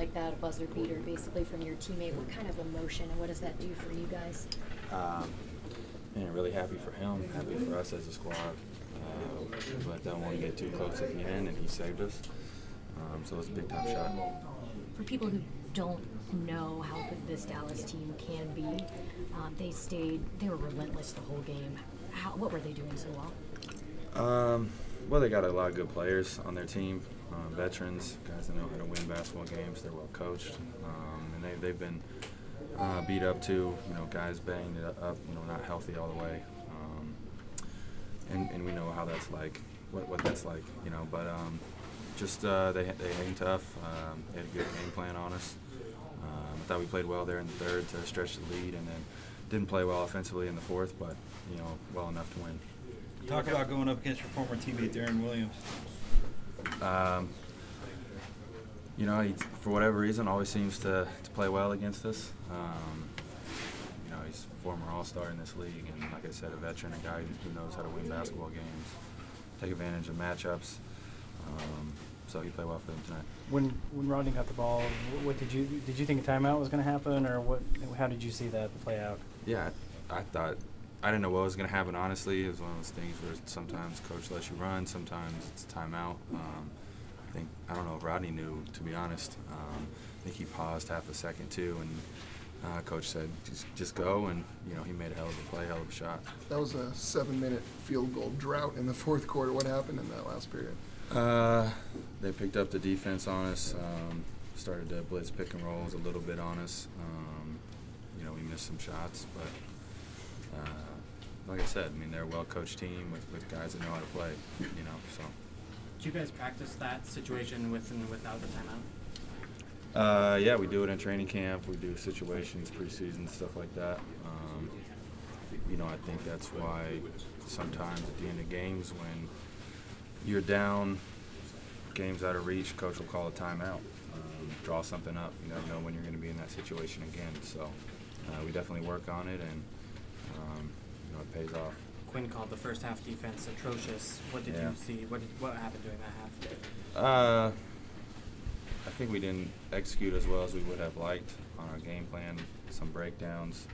like that, a buzzer beater basically from your teammate. What kind of emotion and what does that do for you guys? Really happy for him, happy for us as a squad. But don't want to get too close at the end, and he saved us. So it's a big time shot. For people who don't know how good this Dallas team can be, they were relentless the whole game. What were they doing so well? Well, they got a lot of good players on their team, veterans, guys that know how to win basketball games. They're well coached, and they've been beat up too. Guys banged it up, not healthy all the way, and we know how that's like, what that's like, But just they hang tough. They had a good game plan on us. I thought we played well there in the third to stretch the lead, and then didn't play well offensively in the fourth, but well enough to win. Talk about going up against your former teammate Darren Williams. He, for whatever reason, always seems to play well against us. He's a former All-Star in this league, and like I said, a veteran, a guy who knows how to win basketball games, take advantage of matchups. So he played well for them tonight. When Rodney got the ball, what did you think a timeout was going to happen, or what? How did you see that play out? Yeah, I didn't know what was going to happen. Honestly, it was one of those things where sometimes coach lets you run, sometimes it's timeout. I don't know if Rodney knew, to be honest. I think he paused half a second too, and coach said just go, and he made a hell of a play, hell of a shot. That was a 7-minute field goal drought in the fourth quarter. What happened in that last period? They picked up the defense on us, started to blitz pick and rolls a little bit on us. We missed some shots, but like I said, they're a well-coached team with guys that know how to play, so. Did you guys practice that situation with and without the timeout? Yeah, we do it in training camp. We do situations, preseason, stuff like that. I think that's why sometimes at the end of games when you're down, games out of reach, coach will call a timeout, draw something up. You never know when you're going to be in that situation again. So we definitely work on it, and it pays off. Quinn called the first half defense atrocious. What did you see? What happened during that I half? think we didn't execute as well as we would have liked on our game plan. Some breakdowns.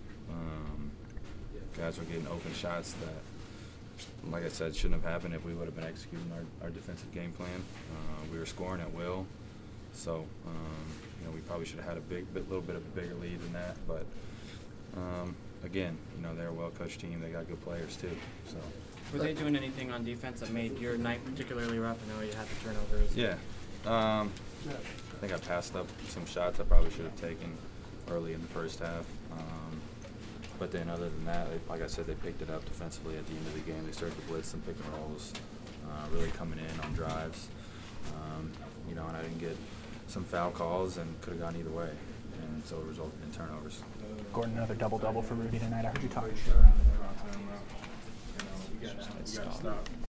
Guys were getting open shots that, like I said, shouldn't have happened if we would have been executing our defensive game plan. We were scoring at will, so we probably should have had a little bit of a bigger lead than that. But again, they're a well-coached team. They got good players too. So. Were they doing anything on defense that made your night particularly rough? I know you had the turnovers. Yeah. I think I passed up some shots I probably should have taken early in the first half. But then other than that, like I said, they picked it up defensively at the end of the game. They started to blitz some pick and rolls, really coming in on drives. And I didn't get some foul calls and could have gone either way. And so it resulted in turnovers. Gordon, another double-double for Rudy tonight. I heard you talk.